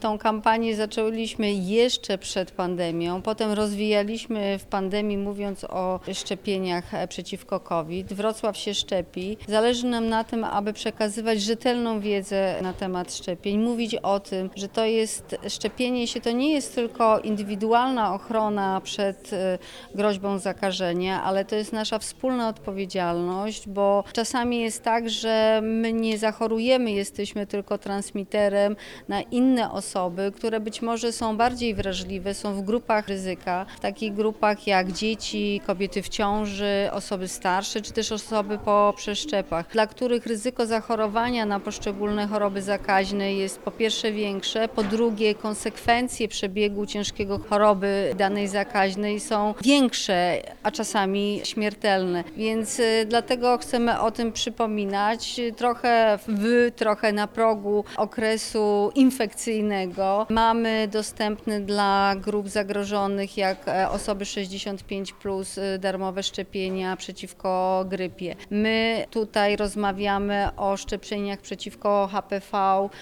Tą kampanię zaczęliśmy jeszcze przed pandemią, potem rozwijaliśmy w pandemii, mówiąc o szczepieniach przeciwko COVID. Wrocław się szczepi. Zależy nam na tym, aby przekazywać rzetelną wiedzę na temat szczepień, mówić o tym, że to jest szczepienie się, to nie jest tylko indywidualna ochrona przed groźbą zakażenia, ale to jest nasza wspólna odpowiedzialność, bo czasami jest tak, że my nie zachorujemy, jesteśmy tylko transmiterem na inne osoby, które być może są bardziej wrażliwe, są w grupach ryzyka, w takich grupach jak dzieci, kobiety w ciąży, osoby starsze, czy też osoby po przeszczepach, dla których ryzyko zachorowania na poszczególne choroby zakaźne jest po pierwsze większe, po drugie konsekwencje przebiegu ciężkiego choroby danej zakaźnej są większe, a czasami śmiertelne. Więc dlatego chcemy o tym przypominać trochę na progu okresu infekcyjnego. Mamy dostępne dla grup zagrożonych, jak osoby 65+, darmowe szczepienia przeciwko grypie. My tutaj rozmawiamy o szczepieniach przeciwko HPV,